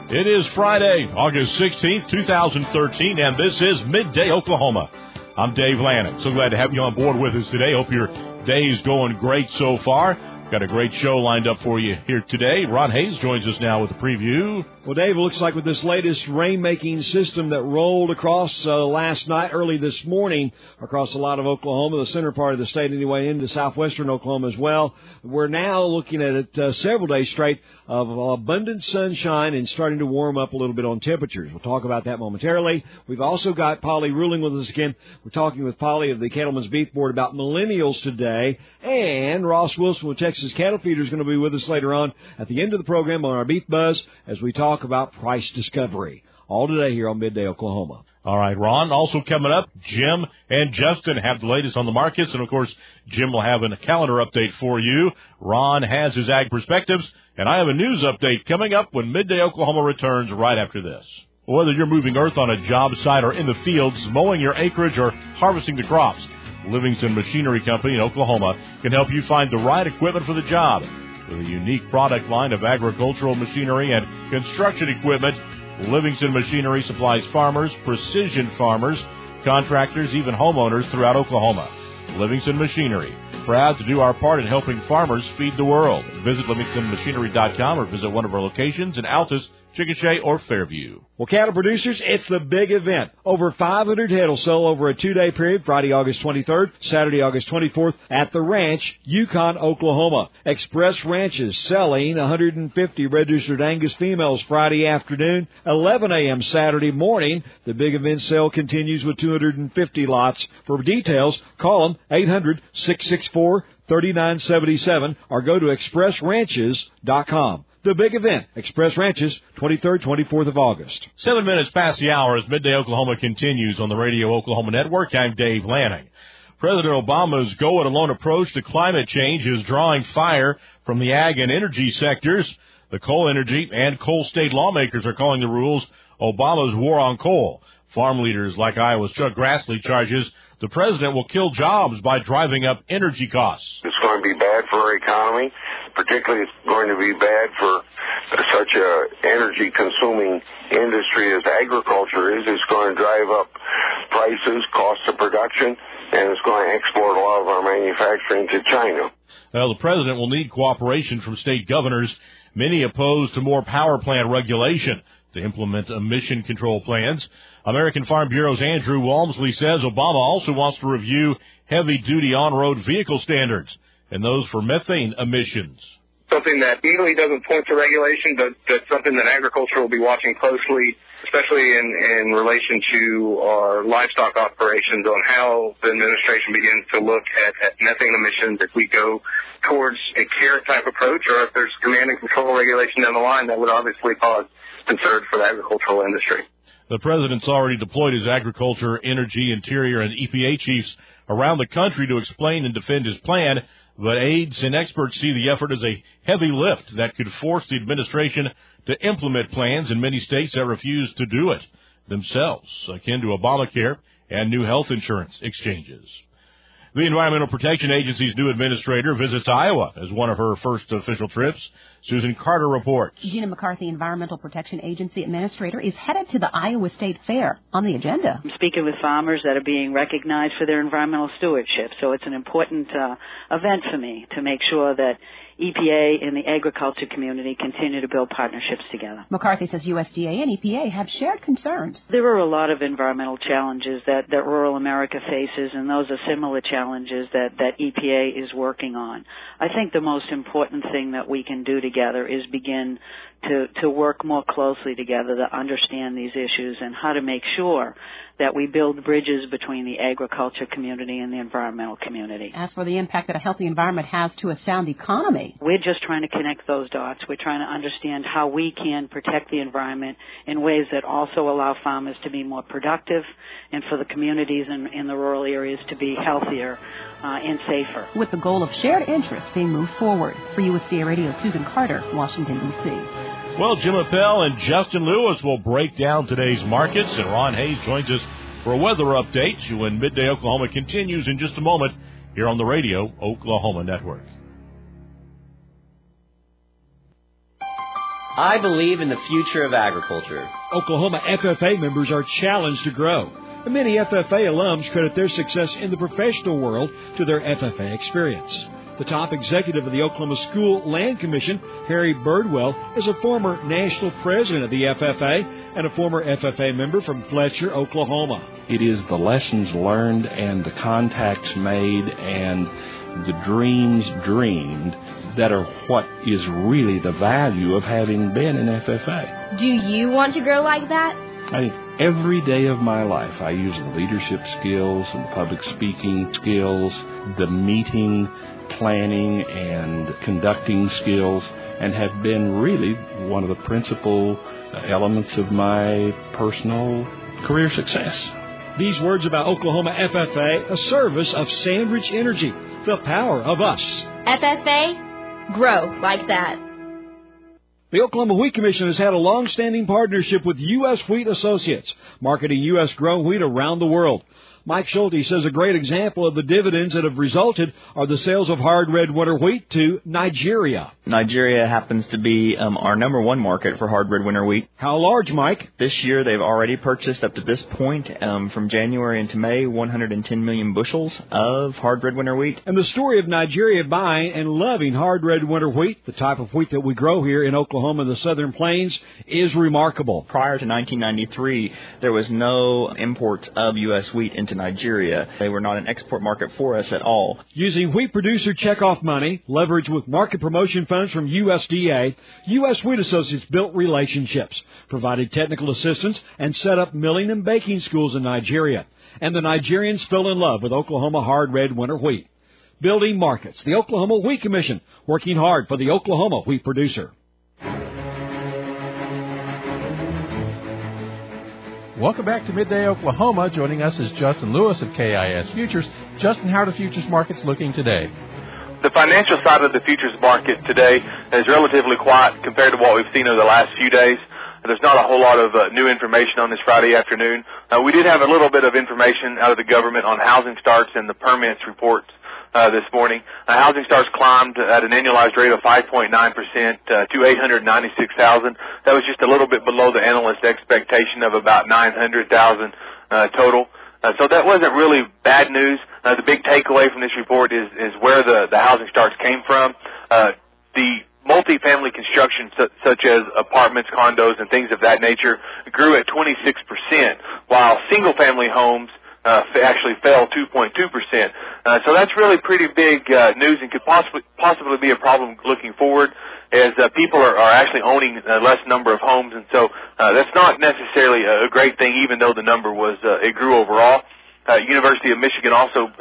It is Friday, August 16th, 2013, and this is Midday Oklahoma. I'm Dave Lanning. So glad to have you on board with us today. Hope your day is going great so far. Got a great show lined up for you here today. Ron Hayes joins us now with a preview. Well, Dave, it looks like with this latest rain-making system that rolled across last night, early this morning, across a lot of Oklahoma, the center part of the state anyway, into southwestern Oklahoma as well, we're now looking at it several days straight of abundant sunshine and starting to warm up a little bit on temperatures. We'll talk about that momentarily. We've also got Polly Ruling with us again. We're talking with Polly of the Cattlemen's Beef Board about millennials today, and Ross Wilson with Texas Cattle Feeder is going to be with us later on at the end of the program on our Beef Buzz as we talk about price discovery. All today here on Midday Oklahoma. All right, Ron. Also coming up, Jim and Justin have the latest on the markets, and, of course, Jim will have a calendar update for you. Ron has his ag perspectives, and I have a news update coming up when Midday Oklahoma returns right after this. Whether you're moving earth on a job site or in the fields, mowing your acreage or harvesting the crops, Livingston Machinery Company in Oklahoma can help you find the right equipment for the job. With a unique product line of agricultural machinery and construction equipment, Livingston Machinery supplies farmers, precision farmers, contractors, even homeowners throughout Oklahoma. Livingston Machinery, proud to do our part in helping farmers feed the world. Visit LivingstonMachinery.com or visit one of our locations in Altus, Chickasha, or Fairview. Well, cattle producers, it's the big event. Over 500 head will sell over a 2-day period, Friday, August 23rd, Saturday, August 24th, at the ranch, Yukon, Oklahoma. Express Ranches selling 150 registered Angus females Friday afternoon, 11 a.m. Saturday morning. The big event sale continues with 250 lots. For details, call them 800-664-3977 or go to expressranches.com. The big event, Express Ranches, 23rd, 24th of August. 7 minutes past the hour as Midday Oklahoma continues on the Radio Oklahoma Network. I'm Dave Lanning. President Obama's go-it-alone approach to climate change is drawing fire from the ag and energy sectors. The coal energy and coal state lawmakers are calling the rules Obama's war on coal. Farm leaders like Iowa's Chuck Grassley charges the president will kill jobs by driving up energy costs. It's going to be bad for our economy. Particularly, it's going to be bad for such a energy-consuming industry as agriculture is. It's going to drive up prices, costs of production, and it's going to export a lot of our manufacturing to China. Well, the president will need cooperation from state governors, many opposed to more power plant regulation to implement emission control plans. American Farm Bureau's Andrew Walmsley says Obama also wants to review heavy-duty on-road vehicle standards and those for methane emissions. Something that legally doesn't point to regulation, but something that agriculture will be watching closely, especially in relation to our livestock operations, on how the administration begins to look at methane emissions if we go towards a carrot-type approach, or if there's command and control regulation down the line that would obviously cause concern for the agricultural industry. The president's already deployed his agriculture, energy, interior, and EPA chiefs around the country to explain and defend his plan, but aides and experts see the effort as a heavy lift that could force the administration to implement plans in many states that refuse to do it themselves, akin to Obamacare and new health insurance exchanges. The Environmental Protection Agency's new administrator visits Iowa as one of her first official trips. Susan Carter reports. Gina McCarthy, Environmental Protection Agency Administrator, is headed to the Iowa State Fair. On the agenda, I'm speaking with farmers that are being recognized for their environmental stewardship, so it's an important event for me to make sure that EPA and the agriculture community continue to build partnerships together. McCarthy says USDA and EPA have shared concerns. There are a lot of environmental challenges that rural America faces, and those are similar challenges that EPA is working on. I think the most important thing that we can do together is begin to work more closely together to understand these issues and how to make sure that we build bridges between the agriculture community and the environmental community. As for the impact that a healthy environment has to a sound economy, we're just trying to connect those dots. We're trying to understand how we can protect the environment in ways that also allow farmers to be more productive and for the communities in the rural areas to be healthier and safer. With the goal of shared interests being moved forward. For USDA Radio, Susan Carter, Washington, D.C. Well, Jim Appel and Justin Lewis will break down today's markets, and Ron Hayes joins us for a weather update when Midday Oklahoma continues in just a moment here on the Radio Oklahoma Network. I believe in the future of agriculture. Oklahoma FFA members are challenged to grow. And many FFA alums credit their success in the professional world to their FFA experience. The top executive of the Oklahoma School Land Commission, Harry Birdwell, is a former national president of the FFA and a former FFA member from Fletcher, Oklahoma. It is the lessons learned and the contacts made and the dreams dreamed that are what is really the value of having been in FFA. Do you want to grow like that? I think every day of my life I use the leadership skills and the public speaking skills, the meeting, planning, and conducting skills, and have been really one of the principal elements of my personal career success. These words about Oklahoma FFA, a service of Sandridge Energy, the power of us. FFA, grow like that. The Oklahoma Wheat Commission has had a long-standing partnership with U.S. Wheat Associates, marketing U.S. grown wheat around the world. Mike Schulte says a great example of the dividends that have resulted are the sales of hard red winter wheat to Nigeria. Nigeria happens to be our number one market for hard red winter wheat. How large, Mike? This year they've already purchased up to this point, from January into May, 110 million bushels of hard red winter wheat. And the story of Nigeria buying and loving hard red winter wheat, the type of wheat that we grow here in Oklahoma and the Southern Plains, is remarkable. Prior to 1993, there was no imports of U.S. wheat into Nigeria. They were not an export market for us at all. Using wheat producer checkoff money, leveraged with market promotion funds from USDA, U.S. Wheat Associates built relationships, provided technical assistance, and set up milling and baking schools in Nigeria. And the Nigerians fell in love with Oklahoma hard red winter wheat. Building markets, the Oklahoma Wheat Commission, working hard for the Oklahoma wheat producer. Welcome back to Midday Oklahoma. Joining us is Justin Lewis of KIS Futures. Justin, how are the futures markets looking today? The financial side of the futures market today is relatively quiet compared to what we've seen over the last few days. There's not a whole lot of new information on this Friday afternoon. We did have a little bit of information out of the government on housing starts and the permits reports this morning. Housing starts climbed at an annualized rate of 5.9% to 896,000. That was just a little bit below the analyst expectation of about 900,000 total. So that wasn't really bad news. The big takeaway from this report is where the housing starts came from. The multifamily construction, such as apartments, condos, and things of that nature, grew at 26%, while single-family homes actually fell 2.2%. So that's really pretty big news and could possibly be a problem looking forward, as people are actually owning a less number of homes, and so that's not necessarily a great thing, even though the number was it grew overall. University of Michigan also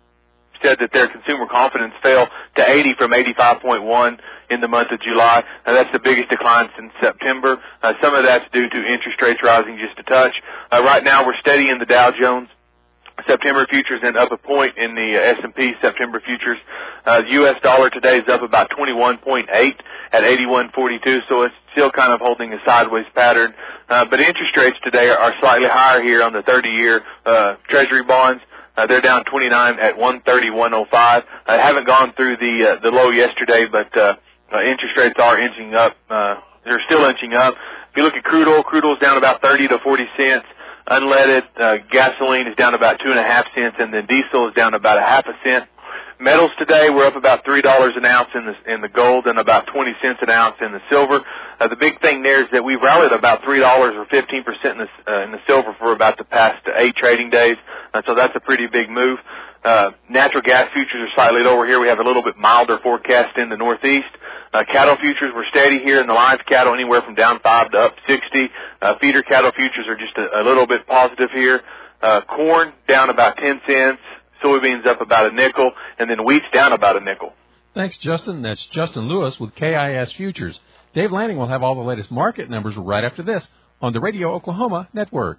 said that their consumer confidence fell to 80 from 85.1 in the month of July. That's the biggest decline since September. Some of that's due to interest rates rising just a touch. Right now we're steady in the Dow Jones September futures and up a point in the S&P September futures. The U.S. dollar today is up about 21.8 at 81.42, so it's still kind of holding a sideways pattern. But interest rates today are slightly higher here on the 30-year Treasury bonds. They're down 29 at 131.05. Haven't gone through the low yesterday, but interest rates are inching up. They're still inching up. If you look at crude oil's down about 30 to 40 cents. Unleaded gasoline is down about 2.5 cents, and then diesel is down about 0.5 cent. Metals today we're up about $3 an ounce in the gold and about 20 cents an ounce in the silver. The big thing there is that we've rallied about $3 or 15% in the silver for about the past 8 trading days. So that's a pretty big move. Natural gas futures are slightly lower here. We have a little bit milder forecast in the Northeast. Cattle futures were steady here in the live cattle, anywhere from down 5 to up 60. Feeder cattle futures are just a little bit positive here. Corn down about 10 cents. Soybeans up about a nickel, and then wheat's down about a nickel. Thanks, Justin. That's Justin Lewis with KIS Futures. Dave Lanning will have all the latest market numbers right after this on the Radio Oklahoma Network.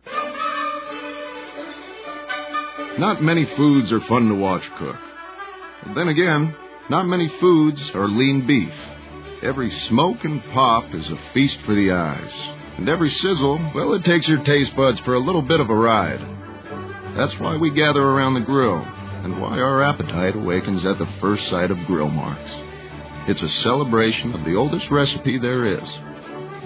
Not many foods are fun to watch cook. But then again, not many foods are lean beef. Every smoke and pop is a feast for the eyes. And every sizzle, well, it takes your taste buds for a little bit of a ride. That's why we gather around the grill, and why our appetite awakens at the first sight of grill marks. It's a celebration of the oldest recipe there is,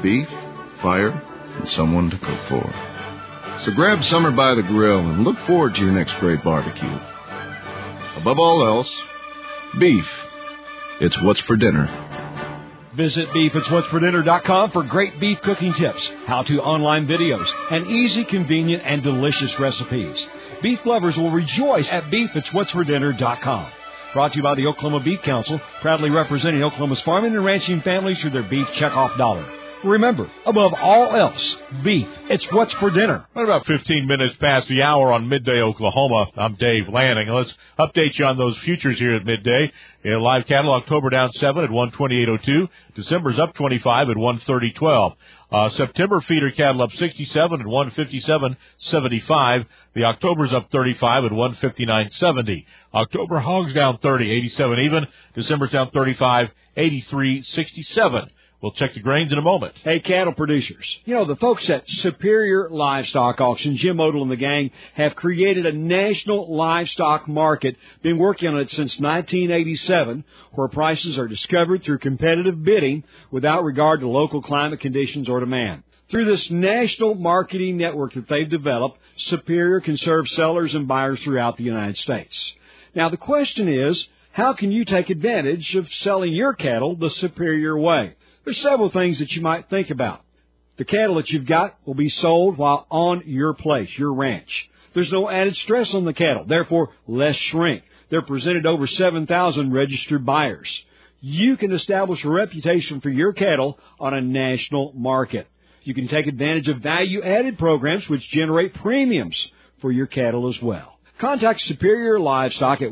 beef, fire, and someone to cook for. So grab summer by the grill and look forward to your next great barbecue. Above all else, beef. It's what's for dinner. Visit beefitswhatsfordinner.com for great beef cooking tips, how-to online videos, and easy, convenient, and delicious recipes. Beef lovers will rejoice at beefitswhatsfordinner.com. Brought to you by the Oklahoma Beef Council, proudly representing Oklahoma's farming and ranching families through their beef checkoff dollar. Remember, above all else, beef. It's what's for dinner. What about 15 minutes past the hour on Midday Oklahoma? I'm Dave Lanning. Let's update you on those futures here at Midday. In live cattle, October down 7 at 128.02. December's up 25 at 130.12. September feeder cattle up 67 at 157.75. The October's up 35 at 159.70. October hogs down 30, 87 even. December's down 35, 83.67. We'll check the grains in a moment. Hey, cattle producers. You know, the folks at Superior Livestock Auction, Jim Odell and the gang, have created a national livestock market, been working on it since 1987, where prices are discovered through competitive bidding without regard to local climate conditions or demand. Through this national marketing network that they've developed, Superior can serve sellers and buyers throughout the United States. Now, the question is, how can you take advantage of selling your cattle the Superior way? There's several things that you might think about. The cattle that you've got will be sold while on your place, your ranch. There's no added stress on the cattle, therefore less shrink. They're presented over 7,000 registered buyers. You can establish a reputation for your cattle on a national market. You can take advantage of value-added programs which generate premiums for your cattle as well. Contact Superior Livestock at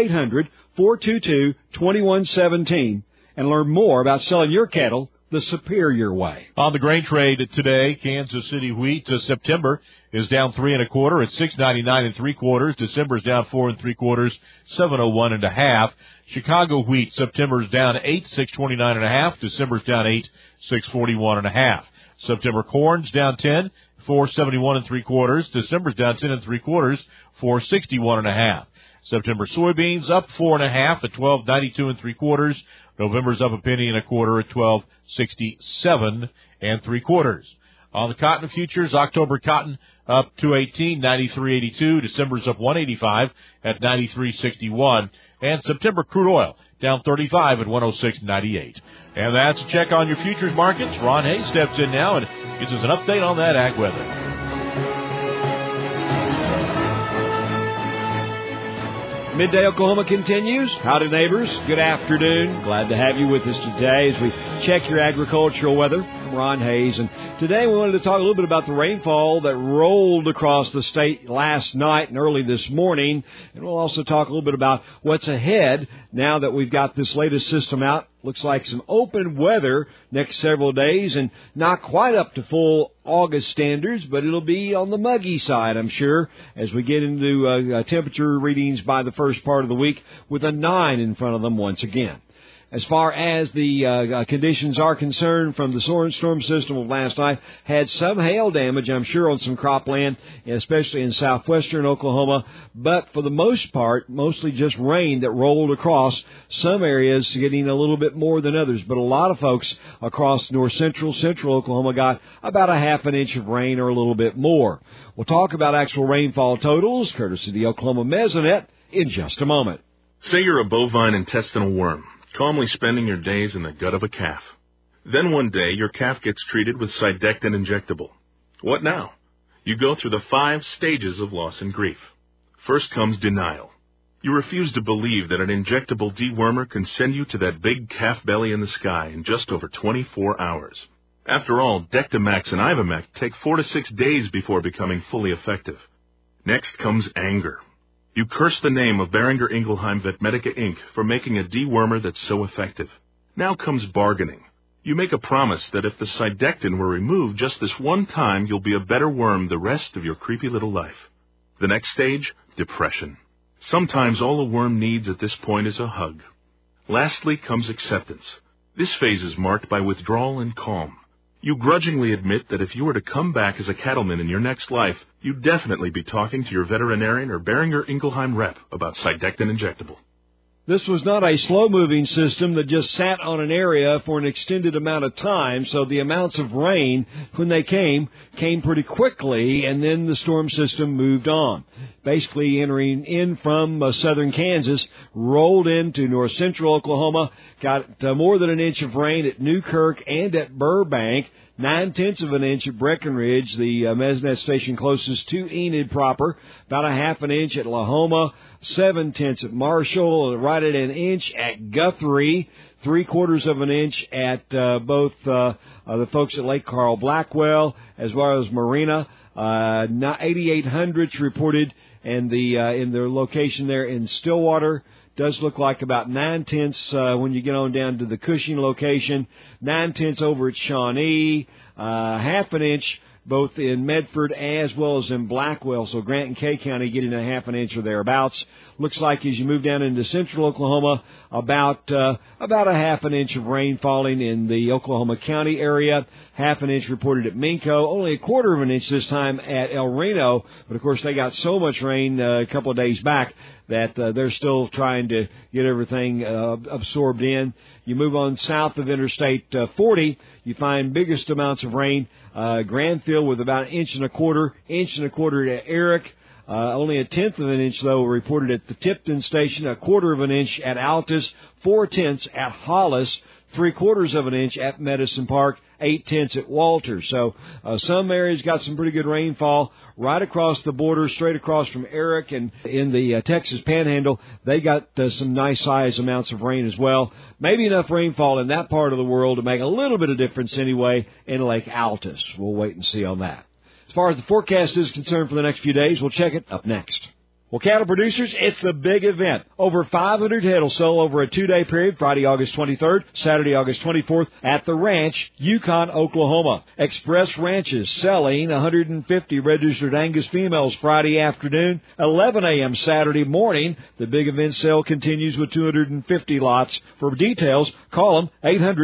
1-800-422-2117 and learn more about selling your cattle the Superior way. On the grain trade today, Kansas City wheat September is down 3 1/4 at 6.99 3/4. December is down 4 3/4, 7.01 1/2. Chicago wheat September is down 8, 6.29 1/2. December is down 8, 6.41 1/2. September corn's down 10, 4.71 3/4. December's down 10 3/4, 4.61 1/2. September soybeans up 4 1/2 at 12.92 3/4. November's up 1 1/4 at 12.67 3/4. On the cotton futures, October cotton up 2.18, 93.82. December's up 1.85 at 93.61. And September crude oil down 35 at 106.98. And that's a check on your futures markets. Ron Hayes steps in now and gives us an update on that ag weather. Midday Oklahoma continues. Howdy, neighbors. Good afternoon. Glad to have you with us today as we check your agricultural weather. I'm Ron Hayes, and today we wanted to talk a little bit about the rainfall that rolled across the state last night and early this morning, and we'll also talk a little bit about what's ahead now that we've got this latest system out. Looks like some open weather next several days, and not quite up to full August standards, but it'll be on the muggy side, I'm sure, as we get into temperature readings by the first part of the week with a 9 in front of them once again. As far as the conditions are concerned from the storm system of last night, had some hail damage, I'm sure, on some cropland, especially in southwestern Oklahoma, but for the most part, mostly just rain that rolled across some areas, getting a little bit more than others. But a lot of folks across central Oklahoma got about a half an inch of rain or a little bit more. We'll talk about actual rainfall totals, courtesy of the Oklahoma Mesonet, in just a moment. Say you're a bovine intestinal worm, calmly spending your days in the gut of a calf. Then one day, your calf gets treated with Cydectin injectable. What now? You go through the 5 stages of loss and grief. First comes denial. You refuse to believe that an injectable dewormer can send you to that big calf belly in the sky in just over 24 hours. After all, Dectomax and Ivomec take 4 to 6 days before becoming fully effective. Next comes anger. You curse the name of Boehringer Ingelheim Vetmedica Inc. for making a dewormer that's so effective. Now comes bargaining. You make a promise that if the Cydectin were removed just this one time, you'll be a better worm the rest of your creepy little life. The next stage, depression. Sometimes all a worm needs at this point is a hug. Lastly comes acceptance. This phase is marked by withdrawal and calm. You grudgingly admit that if you were to come back as a cattleman in your next life, you'd definitely be talking to your veterinarian or Boehringer Ingelheim rep about Cydectin injectable. This was not a slow-moving system that just sat on an area for an extended amount of time, so the amounts of rain, when they came pretty quickly, and then the storm system moved on. Basically entering in from southern Kansas, rolled into north-central Oklahoma, got more than an inch of rain at Newkirk and at Burbank, 9/10 of an inch at Breckenridge, the Mesnet station closest to Enid proper, about a half an inch at Lahoma, 7/10 at Marshall, right at an inch at Guthrie, 3/4 of an inch at both the folks at Lake Carl Blackwell as well as Marina. 8,800 reported, and in their location there in Stillwater. Does look like about 9/10 when you get on down to the Cushing location. 9/10 over at Shawnee. Half an inch both in Medford as well as in Blackwell. So Grant and Kay County getting a half an inch or thereabouts. Looks like as you move down into central Oklahoma, about a half an inch of rain falling in the Oklahoma County area. Half an inch reported at Minco. Only a 1/4 of an inch this time at El Reno. But, of course, they got so much rain a couple of days back that they're still trying to get everything absorbed in. You move on south of Interstate 40, you find biggest amounts of rain. Granville with about 1.25 inches at Eric. Only 1/10 of an inch, though, reported at the Tipton station, 1/4 of an inch at Altus, 4/10 at Hollis, 3/4 of an inch at Medicine Park, 8/10 at Walter. So some areas got some pretty good rainfall right across the border, straight across from Eric, and in the Texas Panhandle, they got some nice size amounts of rain as well. Maybe enough rainfall in that part of the world to make a little bit of difference anyway in Lake Altus. We'll wait and see on that. As far as the forecast is concerned for the next few days, we'll check it up next. Well, cattle producers, it's the big event. Over 500 head will sell over a 2-day period, Friday, August 23rd, Saturday, August 24th, at the ranch, Yukon, Oklahoma. Express Ranches selling 150 registered Angus females Friday afternoon, 11 a.m. Saturday morning. The big event sale continues with 250 lots. For details, call them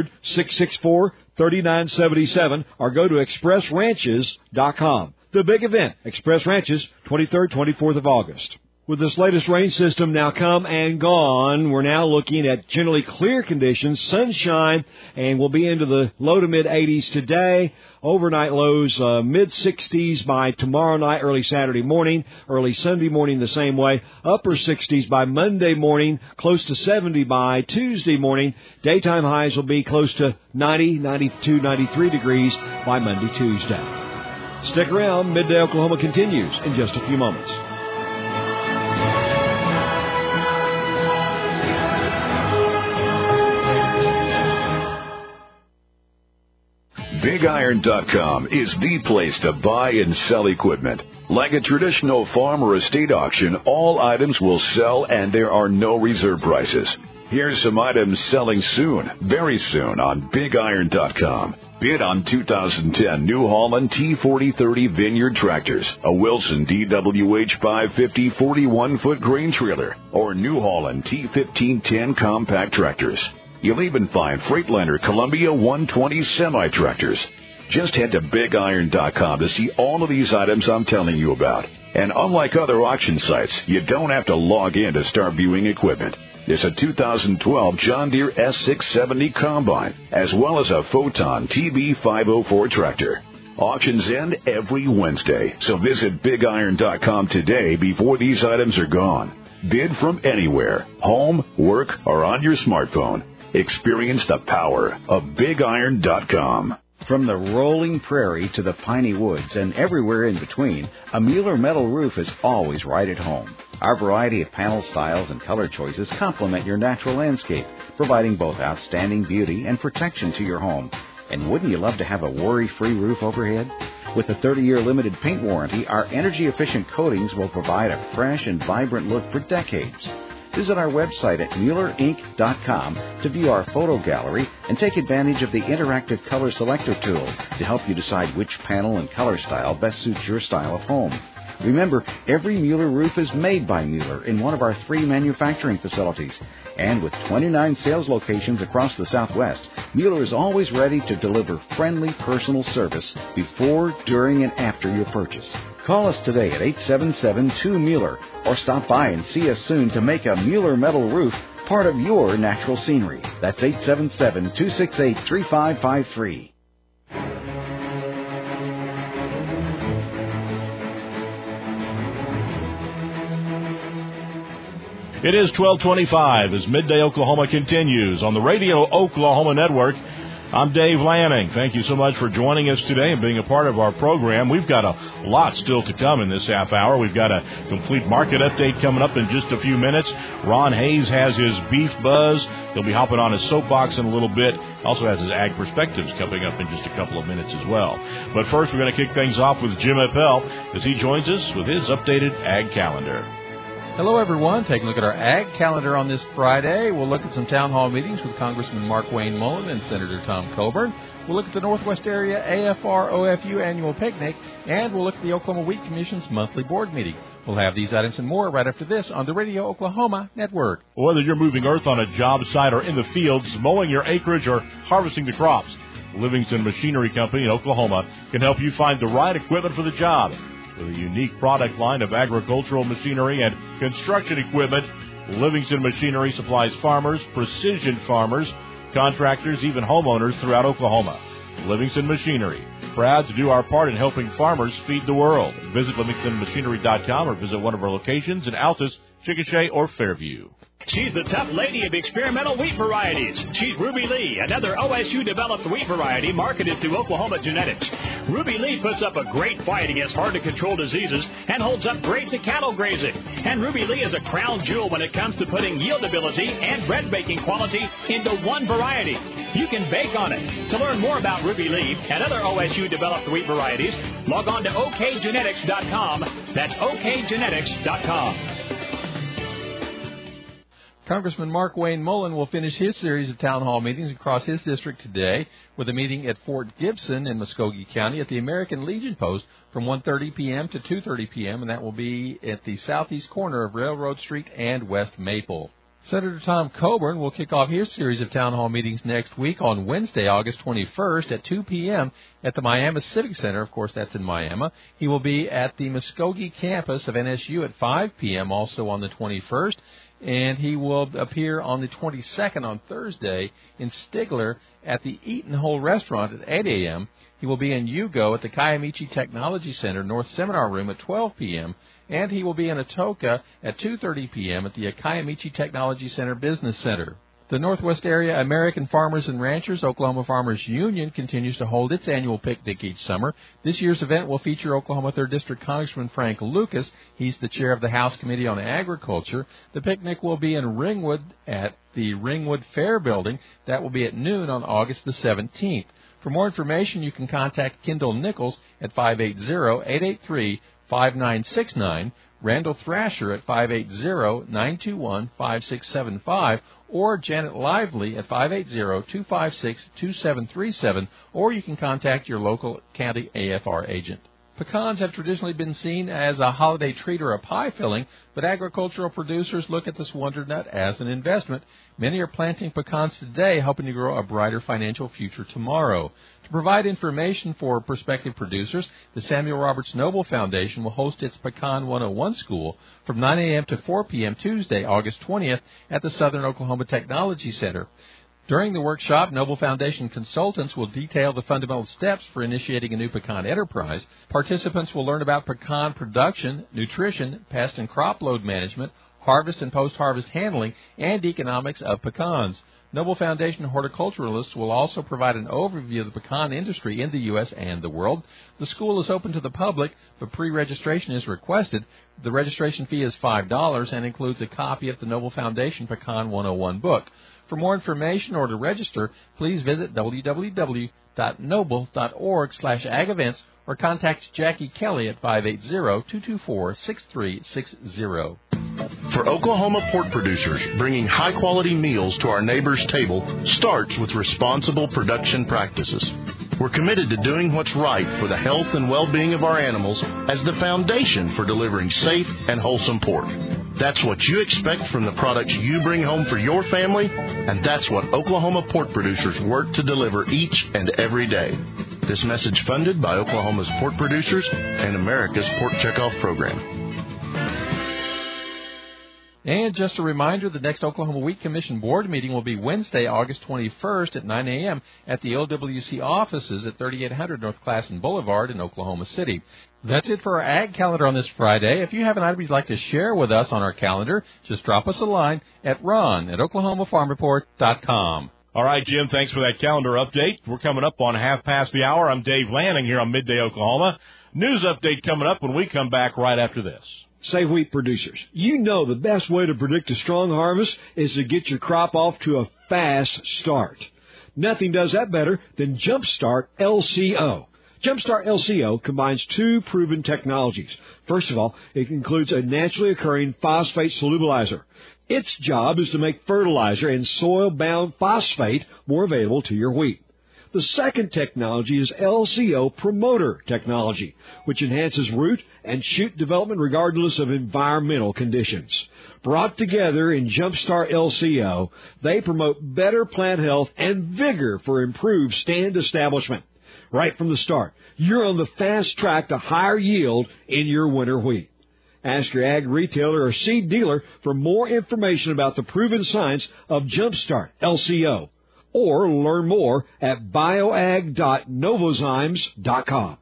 800-664-3977 or go to expressranches.com. The big event, Express Ranches, 23rd, 24th of August. With this latest rain system now come and gone, we're now looking at generally clear conditions, sunshine, and we'll be into the low to mid-80s today. Overnight lows, mid-60s by tomorrow night, early Saturday morning, early Sunday morning the same way. Upper 60s by Monday morning, close to 70 by Tuesday morning. Daytime highs will be close to 90, 92, 93 degrees by Monday, Tuesday. Stick around. Midday Oklahoma continues in just a few moments. BigIron.com is the place to buy and sell equipment. Like a traditional farm or estate auction, all items will sell and there are no reserve prices. Here's some items selling soon, very soon on BigIron.com. Bid on 2010 New Holland T4030 Vineyard tractors, a Wilson DWH 550 41-foot grain trailer, or New Holland T1510 compact tractors. You'll even find Freightliner Columbia 120 semi-tractors. Just head to BigIron.com to see all of these items I'm telling you about. And unlike other auction sites, you don't have to log in to start viewing equipment. There's a 2012 John Deere S670 combine, as well as a Photon TB504 tractor. Auctions end every Wednesday, so visit BigIron.com today before these items are gone. Bid from anywhere, home, work, or on your smartphone. Experience the power of BigIron.com. From the rolling prairie to the piney woods and everywhere in between, a Mueller metal roof is always right at home. Our variety of panel styles and color choices complement your natural landscape, providing both outstanding beauty and protection to your home. And wouldn't you love to have a worry-free roof overhead? With a 30-year limited paint warranty, our energy-efficient coatings will provide a fresh and vibrant look for decades. Visit our website at MuellerInc.com to view our photo gallery and take advantage of the interactive color selector tool to help you decide which panel and color style best suits your style of home. Remember, every Mueller roof is made by Mueller in one of our 3 manufacturing facilities. And with 29 sales locations across the Southwest, Mueller is always ready to deliver friendly personal service before, during, and after your purchase. Call us today at 877-2-MUELLER or stop by and see us soon to make a Mueller metal roof part of your natural scenery. That's 877-268-3553. It is 12:25 as Midday Oklahoma continues on the Radio Oklahoma Network. I'm Dave Lanning. Thank you so much for joining us today and being a part of our program. We've got a lot still to come in this half hour. We've got a complete market update coming up in just a few minutes. Ron Hayes has his beef buzz. He'll be hopping on his soapbox in a little bit. Also has his ag perspectives coming up in just a couple of minutes as well. But first, we're going to kick things off with Jim Appel as he joins us with his updated ag calendar. Hello, everyone. Take a look at our ag calendar on this Friday. We'll look at some town hall meetings with Congressman Mark Wayne Mullen and Senator Tom Coburn. We'll look at the Northwest Area AFR-OFU annual picnic, and we'll look at the Oklahoma Wheat Commission's monthly board meeting. We'll have these items and more right after this on the Radio Oklahoma Network. Whether you're moving earth on a job site or in the fields, mowing your acreage, or harvesting the crops, Livingston Machinery Company in Oklahoma can help you find the right equipment for the job. With a unique product line of agricultural machinery and construction equipment, Livingston Machinery supplies farmers, precision farmers, contractors, even homeowners throughout Oklahoma. Livingston Machinery, proud to do our part in helping farmers feed the world. Visit LivingstonMachinery.com or visit one of our locations in Altus, Chickasha, or Fairview. She's the tough lady of experimental wheat varieties. She's Ruby Lee, another OSU-developed wheat variety marketed through Oklahoma Genetics. Ruby Lee puts up a great fight against hard-to-control diseases and holds up great to cattle grazing. And Ruby Lee is a crown jewel when it comes to putting yieldability and bread-baking quality into one variety. You can bake on it. To learn more about Ruby Lee and other OSU-developed wheat varieties, log on to okgenetics.com. That's okgenetics.com. Congressman Mark Wayne Mullen will finish his series of town hall meetings across his district today with a meeting at Fort Gibson in Muskogee County at the American Legion Post from 1:30 p.m. to 2:30 p.m., and that will be at the southeast corner of Railroad Street and West Maple. Senator Tom Coburn will kick off his series of town hall meetings next week on Wednesday, August 21st at 2 p.m. at the Miami Civic Center. Of course, that's in Miami. He will be at the Muskogee campus of NSU at 5 p.m. also on the 21st. And he will appear on the 22nd on Thursday in Stigler at the Eaton Hole Restaurant at 8 a.m. He will be in Yugo at the Kiamichi Technology Center North Seminar Room at 12 p.m. And he will be in Atoka at 2:30 p.m. at the Kiamichi Technology Center Business Center. The Northwest Area American Farmers and Ranchers Oklahoma Farmers Union continues to hold its annual picnic each summer. This year's event will feature Oklahoma 3rd District Congressman Frank Lucas. He's the chair of the House Committee on Agriculture. The picnic will be in Ringwood at the Ringwood Fair Building. That will be at noon on August the 17th. For more information, you can contact Kendall Nichols at 580-883-5969, Randall Thrasher at 580-921-5675, or Janet Lively at 580-256-2737, or you can contact your local county AFR agent. Pecans have traditionally been seen as a holiday treat or a pie filling, but agricultural producers look at this wonder nut as an investment. Many are planting pecans today, hoping to grow a brighter financial future tomorrow. To provide information for prospective producers, the Samuel Roberts Noble Foundation will host its Pecan 101 School from 9 a.m. to 4 p.m. Tuesday, August 20th at the Southern Oklahoma Technology Center. During the workshop, Noble Foundation consultants will detail the fundamental steps for initiating a new pecan enterprise. Participants will learn about pecan production, nutrition, pest and crop load management, harvest and post-harvest handling, and economics of pecans. Noble Foundation horticulturalists will also provide an overview of the pecan industry in the U.S. and the world. The school is open to the public, but pre-registration is requested. The registration fee is $5 and includes a copy of the Noble Foundation Pecan 101 book. For more information or to register, please visit www.noble.org/ag-events or contact Jackie Kelly at 580-224-6360. For Oklahoma pork producers, bringing high-quality meals to our neighbors' table starts with responsible production practices. We're committed to doing what's right for the health and well-being of our animals as the foundation for delivering safe and wholesome pork. That's what you expect from the products you bring home for your family, and that's what Oklahoma pork producers work to deliver each and every day. This message funded by Oklahoma's pork producers and America's Pork Checkoff program. And just a reminder, the next Oklahoma Wheat Commission Board meeting will be Wednesday, August 21st at 9 a.m. at the OWC offices at 3800 North Classen Boulevard in Oklahoma City. That's it for our Ag Calendar on this Friday. If you have an item you'd like to share with us on our calendar, just drop us a line at ron@oklahomafarmreport.com. All right, Jim, thanks for that calendar update. We're coming up on half past the hour. I'm Dave Lanning here on Midday Oklahoma. News update coming up when we come back right after this. Say, wheat producers, you know the best way to predict a strong harvest is to get your crop off to a fast start. Nothing does that better than Jumpstart LCO. Jumpstart LCO combines two proven technologies. First of all, it includes a naturally occurring phosphate solubilizer. Its job is to make fertilizer and soil-bound phosphate more available to your wheat. The second technology is LCO Promoter technology, which enhances root and shoot development regardless of environmental conditions. Brought together in Jumpstart LCO, they promote better plant health and vigor for improved stand establishment. Right from the start, you're on the fast track to higher yield in your winter wheat. Ask your ag retailer or seed dealer for more information about the proven science of Jumpstart LCO. Or learn more at bioag.novozymes.com.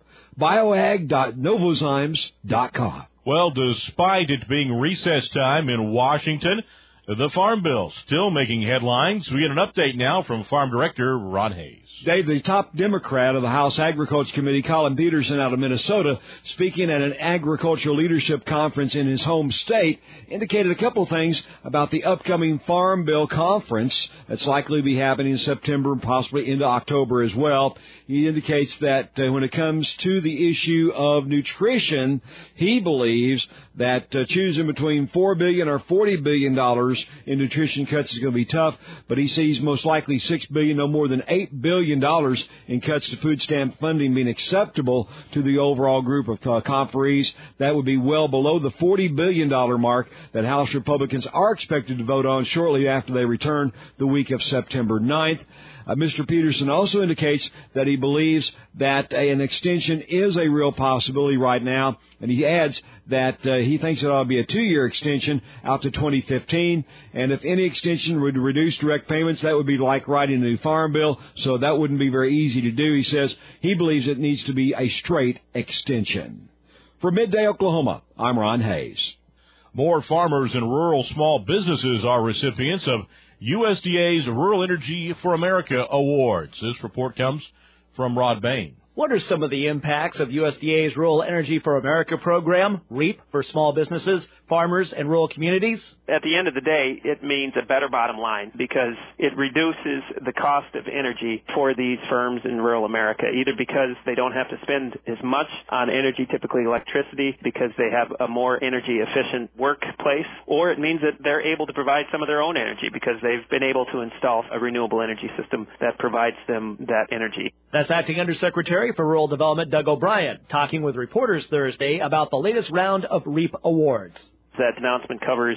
bioag.novozymes.com. Well, despite it being recess time in Washington, the Farm Bill still making headlines. We get an update now from Farm Director Ron Hayes. Dave, the top Democrat of the House Agriculture Committee, Colin Peterson out of Minnesota, speaking at an agricultural leadership conference in his home state, indicated a couple of things about the upcoming Farm Bill conference that's likely to be happening in September and possibly into October as well. He indicates that when it comes to the issue of nutrition, he believes that choosing between $4 billion or $40 billion in nutrition cuts is going to be tough, but he sees most likely $6 billion, no more than $8 billion in cuts to food stamp funding being acceptable to the overall group of conferees. That would be well below the $40 billion mark that House Republicans are expected to vote on shortly after they return the week of September 9th. Mr. Peterson also indicates that he believes that an extension is a real possibility right now, and he adds that he thinks it ought to be a 2-year extension out to 2015, and if any extension would reduce direct payments, that would be like writing a new farm bill, so that wouldn't be very easy to do. He says he believes it needs to be a straight extension. For Midday Oklahoma, I'm Ron Hayes. More farmers and rural small businesses are recipients of USDA's Rural Energy for America Awards. This report comes from Rod Bain. What are some of the impacts of USDA's Rural Energy for America program, REAP, for small businesses, farmers, and rural communities? At the end of the day, it means a better bottom line because it reduces the cost of energy for these firms in rural America, either because they don't have to spend as much on energy, typically electricity, because they have a more energy-efficient workplace, or it means that they're able to provide some of their own energy because they've been able to install a renewable energy system that provides them that energy. That's Acting Undersecretary for Rural Development Doug O'Brien talking with reporters Thursday about the latest round of REAP awards. That announcement covers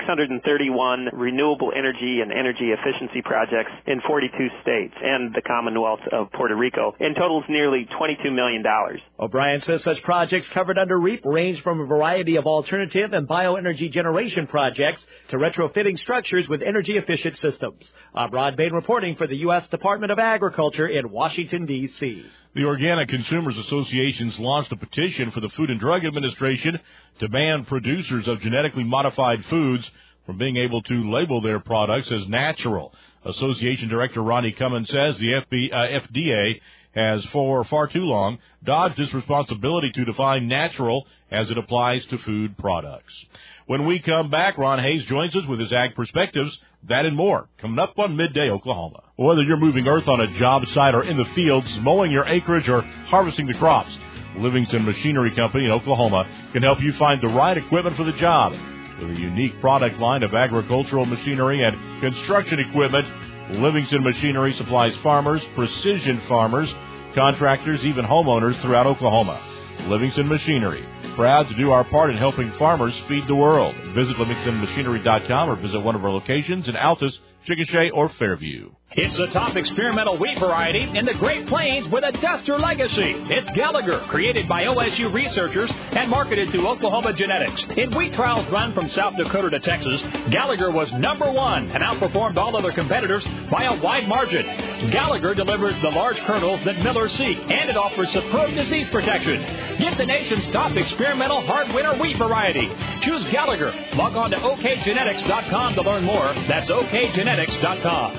631 renewable energy and energy efficiency projects in 42 states and the Commonwealth of Puerto Rico and totals nearly $22 million. O'Brien says such projects covered under REAP range from a variety of alternative and bioenergy generation projects to retrofitting structures with energy-efficient systems. I'm Rod Bain reporting for the U.S. Department of Agriculture in Washington, D.C. The Organic Consumers Associations launched a petition for the Food and Drug Administration to ban producers of genetically modified foods from being able to label their products as natural. Association Director Ronnie Cummins says the FDA has for far too long dodged its responsibility to define natural as it applies to food products. When we come back, Ron Hayes joins us with his Ag Perspectives. That and more coming up on Midday Oklahoma. Whether you're moving earth on a job site or in the fields, mowing your acreage or harvesting the crops, Livingston Machinery Company in Oklahoma can help you find the right equipment for the job. With a unique product line of agricultural machinery and construction equipment, Livingston Machinery supplies farmers, precision farmers, contractors, even homeowners throughout Oklahoma. Livingston Machinery, proud to do our part in helping farmers feed the world. Visit LivingstonMachinery.com or visit one of our locations in Altus, Chickasha, or Fairview. It's the top experimental wheat variety in the Great Plains with a duster legacy. It's Gallagher, created by OSU researchers and marketed through Oklahoma Genetics. In wheat trials run from South Dakota to Texas, Gallagher was number one and outperformed all other competitors by a wide margin. Gallagher delivers the large kernels that millers seek, and it offers superb disease protection. Get the nation's top experimental hard winter wheat variety. Choose Gallagher. Log on to okgenetics.com to learn more. That's okgenetics.com.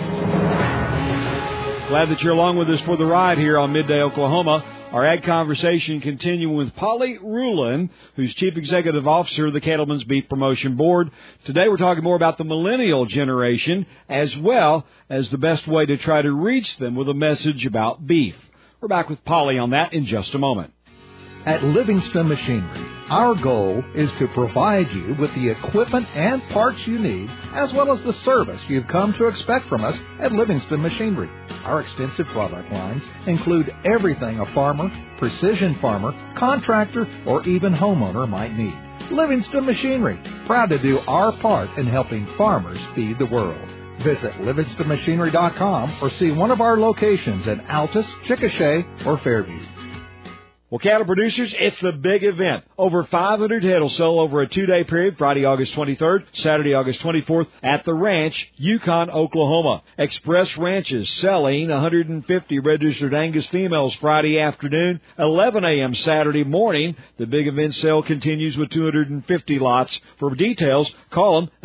Glad that you're along with us for the ride here on Midday Oklahoma. Our ag conversation continuing with Polly Rulin, who's Chief Executive Officer of the Cattlemen's Beef Promotion Board. Today we're talking more about the millennial generation, as well as the best way to try to reach them with a message about beef. We're back with Polly on that in just a moment. At Livingston Machinery, our goal is to provide you with the equipment and parts you need, as well as the service you've come to expect from us at Livingston Machinery. Our extensive product lines include everything a farmer, precision farmer, contractor, or even homeowner might need. Livingston Machinery, proud to do our part in helping farmers feed the world. Visit LivingstonMachinery.com or see one of our locations in Altus, Chickasha, or Fairview. Well, cattle producers, it's the big event. Over 500 head will sell over a 2-day period, Friday, August 23rd, Saturday, August 24th, at the ranch, Yukon, Oklahoma. Express Ranches selling 150 registered Angus females Friday afternoon, 11 a.m. Saturday morning. The big event sale continues with 250 lots. For details, call them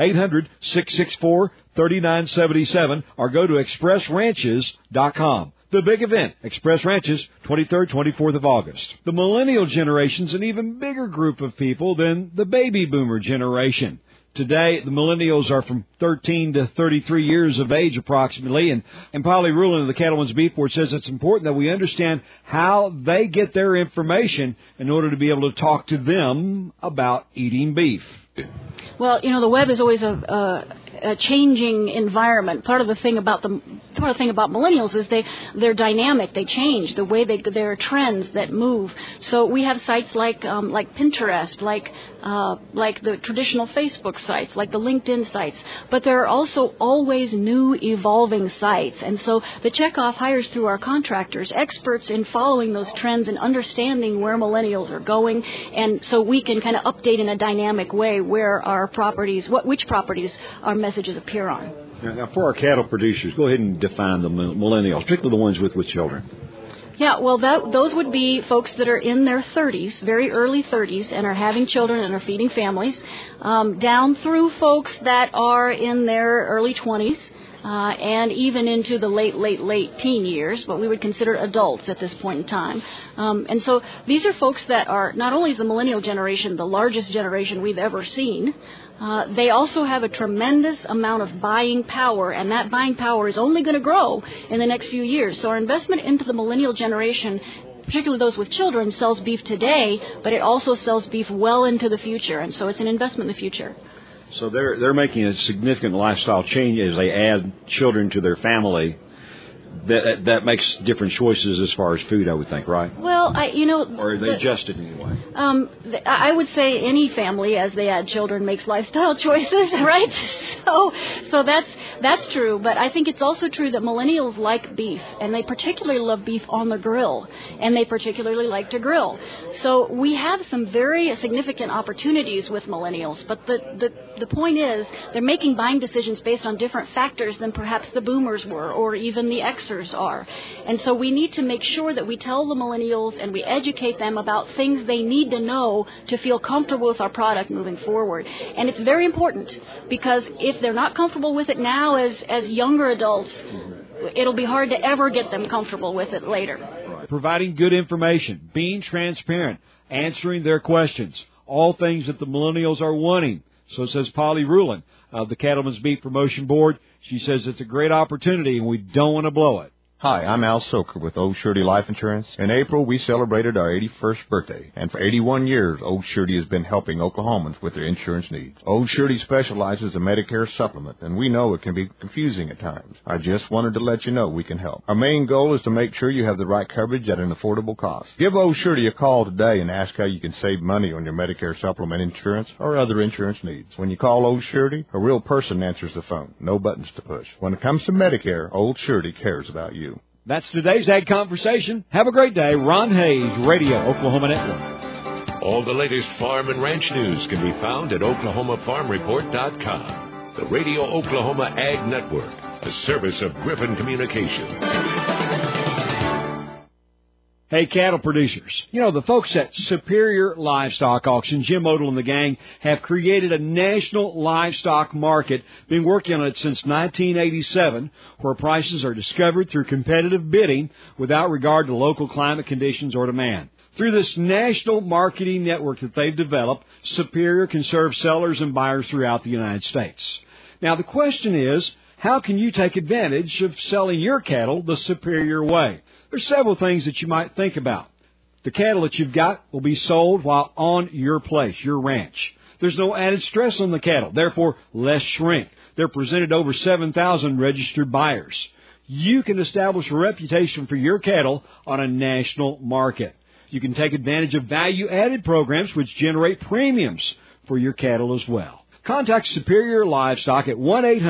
800-664-3977 or go to expressranches.com. The big event, Express Ranches, 23rd, 24th of August. The millennial generation's an even bigger group of people than the baby boomer generation. Today, the millennials are from 13 to 33 years of age approximately, and Polly Rulin of the Cattlemen's Beef Board says it's important that we understand how they get their information in order to be able to talk to them about eating beef. Well, the web is always a changing environment. Part of the thing about millennials is they're dynamic. They change the way there are trends that move. So we have sites like Pinterest, like the traditional Facebook sites, like the LinkedIn sites. But there are also always new evolving sites. And so the checkoff hires through our contractors, experts in following those trends and understanding where millennials are going. And so we can kind of update in a dynamic way where our properties, which properties our messages appear on. Now, for our cattle producers, go ahead and define the millennials, particularly the ones with children. Yeah, well, those would be folks that are in their 30s, very early 30s, and are having children and are feeding families, down through folks that are in their early 20s. And even into the late teen years, what we would consider adults at this point in time. And so these are folks that are not only is the millennial generation the largest generation we've ever seen, they also have a tremendous amount of buying power, and that buying power is only going to grow in the next few years. So our investment into the millennial generation, particularly those with children, sells beef today, but it also sells beef well into the future, and so it's an investment in the future. So they're making a significant lifestyle change as they add children to their family. That makes different choices as far as food, I would think, right? Well, or are they adjusted in any way? I would say any family, as they add children, makes lifestyle choices, right? So that's true. But I think it's also true that millennials like beef, and they particularly love beef on the grill, and they particularly like to grill. So we have some very significant opportunities with millennials. But the point is, they're making buying decisions based on different factors than perhaps the boomers were, or even the Xers are. And so we need to make sure that we tell the millennials and we educate them about things they need to know to feel comfortable with our product moving forward. And it's very important, because if they're not comfortable with it now as younger adults, it'll be hard to ever get them comfortable with it later. Providing good information, being transparent, answering their questions, all things that the millennials are wanting. So says Polly Rulin of the Cattlemen's Beef Promotion Board. She says it's a great opportunity and we don't want to blow it. Hi, I'm Al Soker with Old Surety Life Insurance. In April, we celebrated our 81st birthday, and for 81 years, Old Surety has been helping Oklahomans with their insurance needs. Old Surety specializes in Medicare supplement, and we know it can be confusing at times. I just wanted to let you know we can help. Our main goal is to make sure you have the right coverage at an affordable cost. Give Old Surety a call today and ask how you can save money on your Medicare supplement insurance or other insurance needs. When you call Old Surety, a real person answers the phone. No buttons to push. When it comes to Medicare, Old Surety cares about you. That's today's Ag Conversation. Have a great day. Ron Hayes, Radio Oklahoma Network. All the latest farm and ranch news can be found at OklahomaFarmReport.com. The Radio Oklahoma Ag Network, a service of Griffin Communications. Hey, cattle producers. You know, the folks at Superior Livestock Auction, Jim Odell and the gang, have created a national livestock market, been working on it since 1987, where prices are discovered through competitive bidding without regard to local climate conditions or demand. Through this national marketing network that they've developed, Superior can serve sellers and buyers throughout the United States. Now, the question is, how can you take advantage of selling your cattle the Superior way? There's several things that you might think about. The cattle that you've got will be sold while on your place, your ranch. There's no added stress on the cattle, therefore less shrink. They're presented to over 7,000 registered buyers. You can establish a reputation for your cattle on a national market. You can take advantage of value-added programs which generate premiums for your cattle as well. Contact Superior Livestock at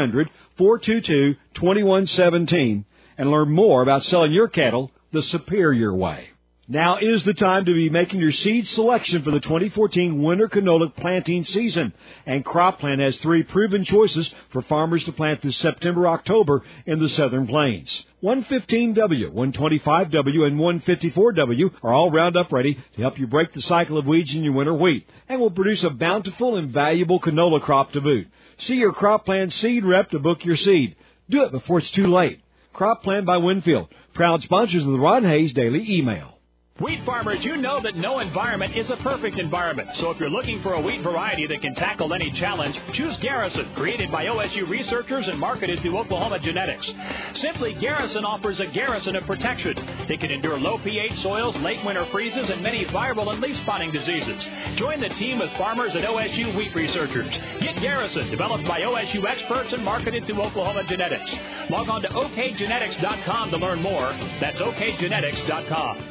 1-800-422-2117 and learn more about selling your cattle the Superior way. Now is the time to be making your seed selection for the 2014 winter canola planting season. And CropPlan has 3 proven choices for farmers to plant this September-October in the Southern Plains. 115W, 125W, and 154W are all Roundup ready to help you break the cycle of weeds in your winter wheat and will produce a bountiful and valuable canola crop to boot. See your CropPlan seed rep to book your seed. Do it before it's too late. CropPlan by Winfield, proud sponsors of the Ron Hayes Daily Email. Wheat farmers, you know that no environment is a perfect environment. So if you're looking for a wheat variety that can tackle any challenge, choose Garrison, created by OSU researchers and marketed through Oklahoma Genetics. Simply, Garrison offers a garrison of protection. It can endure low pH soils, late winter freezes, and many viral and leaf spotting diseases. Join the team of farmers at OSU wheat researchers. Get Garrison, developed by OSU experts and marketed through Oklahoma Genetics. Log on to okgenetics.com to learn more. That's okgenetics.com.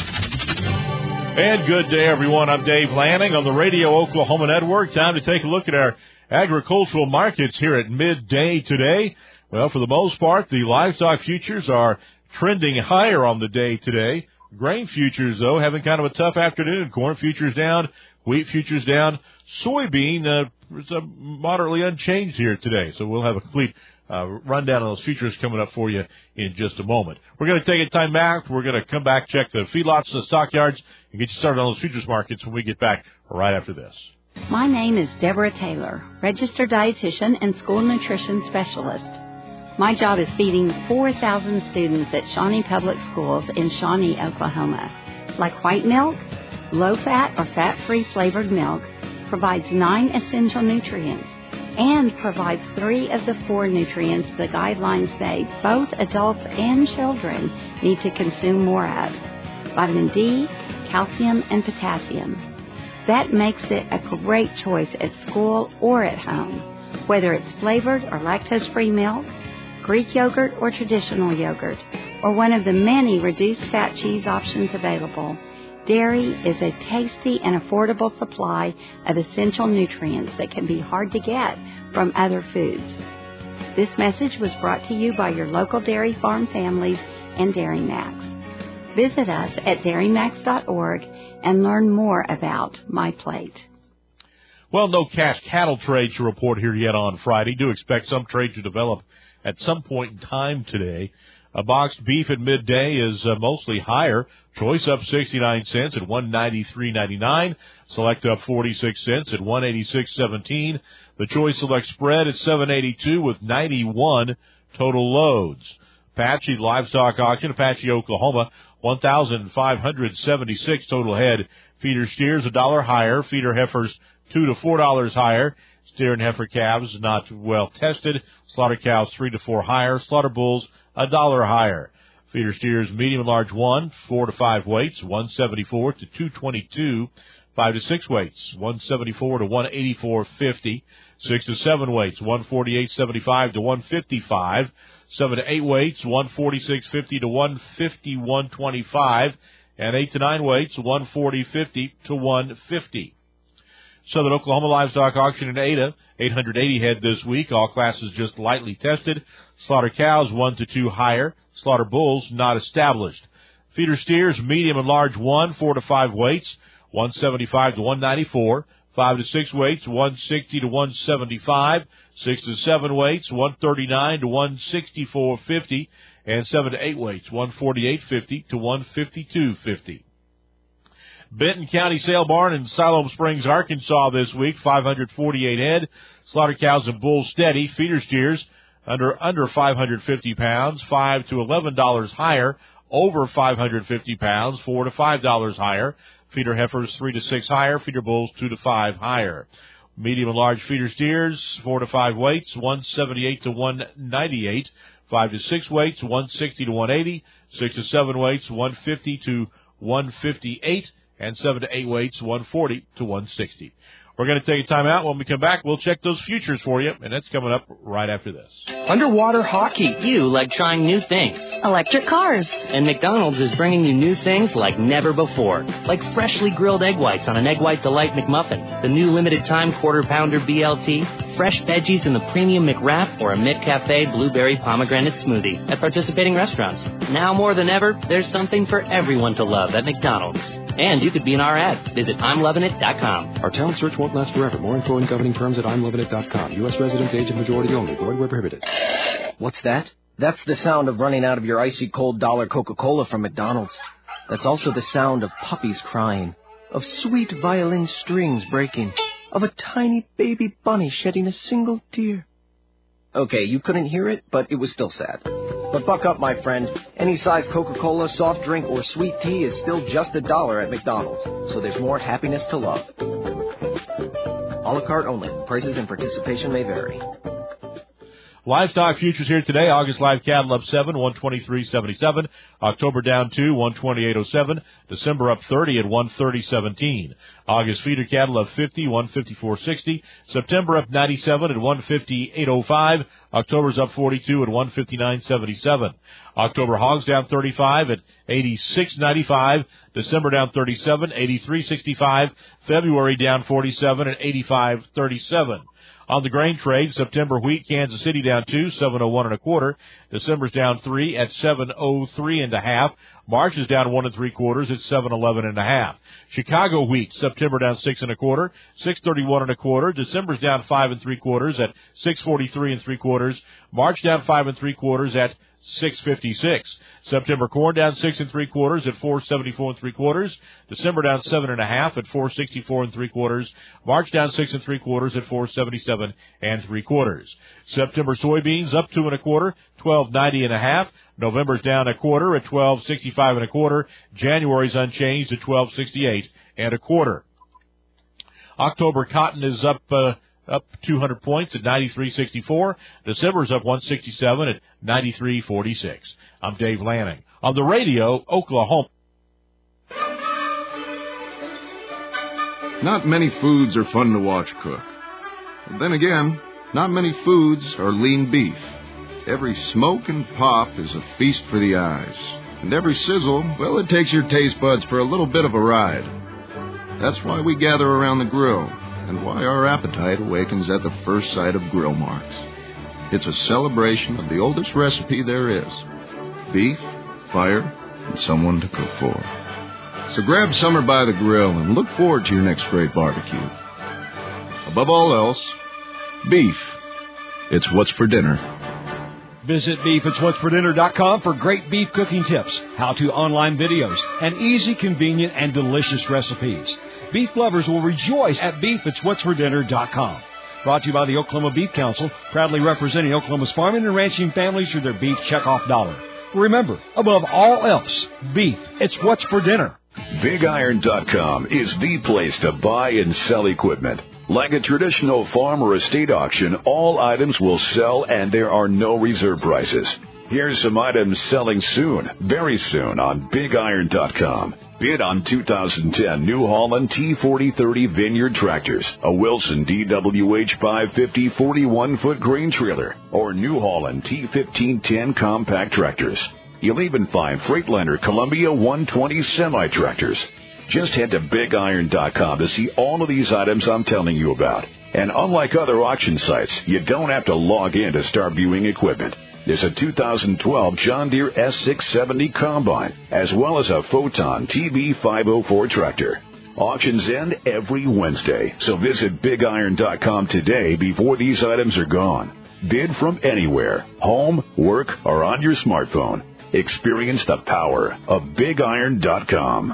And good day, everyone. I'm Dave Lanning on the Radio Oklahoma Network. Time to take a look at our agricultural markets here at midday today. Well, for the most part, the livestock futures are trending higher on the day today. Grain futures, though, having kind of a tough afternoon. Corn futures down, wheat futures down. Soybean is moderately unchanged here today. So we'll have a complete rundown of those futures coming up for you in just a moment. We're going to take a time out. We're going to come back, check the feedlots and the stockyards, and get you started on those futures markets when we get back right after this. My name is Deborah Taylor, registered dietitian and school nutrition specialist. My job is feeding 4,000 students at Shawnee Public Schools in Shawnee, Oklahoma. Like white milk, low-fat or fat-free flavored milk provides 9 essential nutrients and provides 3 of the 4 nutrients the guidelines say both adults and children need to consume more of: vitamin D, calcium, and potassium. That makes it a great choice at school or at home, whether it's flavored or lactose-free milk, Greek yogurt or traditional yogurt, or one of the many reduced fat cheese options available. Dairy is a tasty and affordable supply of essential nutrients that can be hard to get from other foods. This message was brought to you by your local dairy farm families and Dairy Max. Visit us at dairymax.org and learn more about My Plate. Well, no cash cattle trade to report here yet on Friday. Do expect some trade to develop at some point in time today. A boxed beef at midday is mostly higher. Choice up 69 cents at $193.99. Select up 46 cents at $186.17. The Choice Select spread at $7.82 with 91 total loads. Apache's livestock auction, Apache, Oklahoma, 1,576 total head. Feeder steers $1 higher. Feeder heifers $2 to $4 higher. Steer and heifer calves not well tested. Slaughter cows $3 to $4 higher. Slaughter bulls $1 higher. Feeder steers, medium and large 1, 4 to 5 weights, 174 to 222. 5 to 6 weights, 174 to 184.50. 6 to 7 weights, 148.75 to 155. 7 to 8 weights, 146.50 to 151.25. And 8 to 9 weights, 140.50 to 150. Southern Oklahoma Livestock Auction in Ada, 880 head this week. All classes just lightly tested. Slaughter cows 1 to 2 higher. Slaughter bulls not established. Feeder steers, medium and large 1, 4 to 5 weights, 175 to 194. 5 to 6 weights, 160 to 175. 6 to 7 weights, 139 to 164.50. And 7 to 8 weights, 148.50 to 152.50. Benton County Sale Barn in Siloam Springs, Arkansas this week, 548 head. Slaughter cows and bulls steady. Feeder steers under 550 pounds, $5 to $11 higher. Over 550 pounds, $4 to $5 higher. Feeder heifers 3 to 6 higher. Feeder bulls 2 to 5 higher. Medium and large feeder steers, 4 to 5 weights, 178 to 198. 5 to 6 weights, 160 to 180. 6 to 7 weights, 150 to 158. And 7 to 8 weights, 140 to 160. We're going to take a time out. When we come back, we'll check those futures for you, and that's coming up right after this. Underwater hockey. You like trying new things. Electric cars. And McDonald's is bringing you new things like never before. Like freshly grilled egg whites on an Egg White Delight McMuffin, the new limited time Quarter Pounder BLT, fresh veggies in the premium McWrap, or a McCafe blueberry pomegranate smoothie at participating restaurants. Now more than ever, there's something for everyone to love at McDonald's. And you could be in our ad. Visit I'mLovin'It.com. Our talent search won't last forever. More info and governing terms at I'mLovin'It.com. U.S. residents, age and majority only. Void where prohibited. What's that? That's the sound of running out of your icy cold $1 Coca-Cola from McDonald's. That's also the sound of puppies crying, of sweet violin strings breaking, of a tiny baby bunny shedding a single tear. Okay, you couldn't hear it, but it was still sad. But buck up, my friend. Any size Coca-Cola, soft drink, or sweet tea is still just $1 at McDonald's, so there's more happiness to love. A la carte only. Prices and participation may vary. Livestock futures here today. August live cattle up 7, 123.77. October down 2, 128.07. December up 30 at 130.17. August feeder cattle up 50, 154.60. September up 97 at 158.05. October's up 42 at 159.77. October hogs down 35 at 86.95. December down 37, 83.65. February down 47 at 85.37. On the grain trade, September wheat, Kansas City down 2, 701 1/4. December's down 3 at 703 1/2. March is down 1 3/4 at 711 1/2. Chicago wheat, September down 6 1/4, 631 1/4. December's down 5 3/4 at 643 3/4. March down 5 3/4 at 656. September corn down 6 3/4 at 474 3/4. December down 7 1/2 at 464 3/4. March down 6 3/4 at 477 3/4. September soybeans up 2 1/4, 1290 1/2. November's down 1/4 at 1265 1/4. January's unchanged at 1268 1/4. October cotton is up 200 points at 93.64. December's up 167 at 93.46. I'm Dave Lanning. On the radio, Oklahoma. Not many foods are fun to watch cook. But then again, not many foods are lean beef. Every smoke and pop is a feast for the eyes. And every sizzle, well, it takes your taste buds for a little bit of a ride. That's why we gather around the grill, and why our appetite awakens at the first sight of grill marks. It's a celebration of the oldest recipe there is: beef, fire, and someone to cook for. So grab summer by the grill and look forward to your next great barbecue. Above all else, beef. It's what's for dinner. Visit beefitswhatsfordinner.com for great beef cooking tips, how-to online videos, and easy, convenient, and delicious recipes. Beef lovers will rejoice at beefitswhatsfordinner.com. Brought to you by the Oklahoma Beef Council, proudly representing Oklahoma's farming and ranching families through their beef checkoff dollar. Remember, above all else, beef, it's what's for dinner. BigIron.com is the place to buy and sell equipment. Like a traditional farm or estate auction, all items will sell and there are no reserve prices. Here's some items selling soon, very soon on BigIron.com. Bid on 2010 New Holland T4030 Vineyard tractors, a Wilson DWH 550 41-foot grain trailer, or New Holland T1510 compact tractors. You'll even find Freightliner Columbia 120 semi-tractors. Just head to BigIron.com to see all of these items I'm telling you about. And unlike other auction sites, you don't have to log in to start viewing equipment. There's a 2012 John Deere S670 Combine, as well as a Photon TB504 tractor. Auctions end every Wednesday, so visit BigIron.com today before these items are gone. Bid from anywhere, home, work, or on your smartphone. Experience the power of BigIron.com.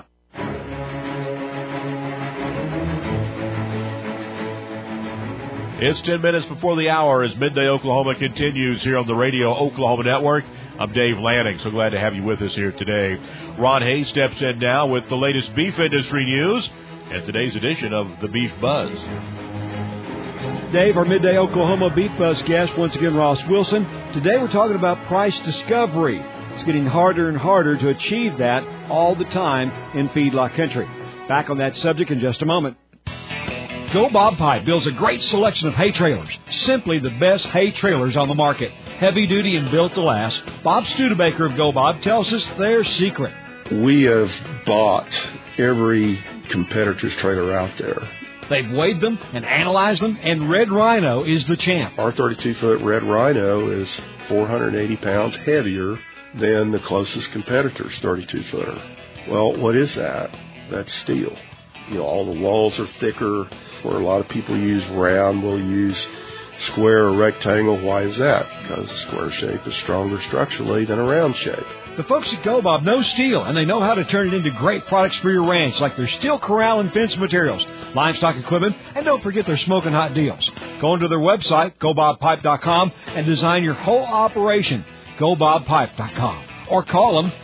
It's 10 minutes before the hour as Midday Oklahoma continues here on the Radio Oklahoma Network. I'm Dave Lanning. So glad to have you with us here today. Ron Hayes steps in now with the latest beef industry news and today's edition of the Beef Buzz. Dave, our Midday Oklahoma Beef Buzz guest, once again, Ross Wilson. Today we're talking about price discovery. It's getting harder and harder to achieve that all the time in feedlot country. Back on that subject in just a moment. Go Bob Pipe builds a great selection of hay trailers. Simply the best hay trailers on the market. Heavy duty and built to last. Bob Studebaker of Go Bob tells us their secret. We have bought every competitor's trailer out there. They've weighed them and analyzed them, and Red Rhino is the champ. Our 32-foot Red Rhino is 480 pounds heavier than the closest competitor's 32-footer. Well, what is that? That's steel. You know, all the walls are thicker. Where a lot of people use round, we'll use square or rectangle. Why is that? Because the square shape is stronger structurally than a round shape. The folks at Go Bob know steel, and they know how to turn it into great products for your ranch, like their steel corral and fence materials, livestock equipment, and don't forget their smoking hot deals. Go onto their website, GoBobPipe.com, and design your whole operation, GoBobPipe.com. Or call them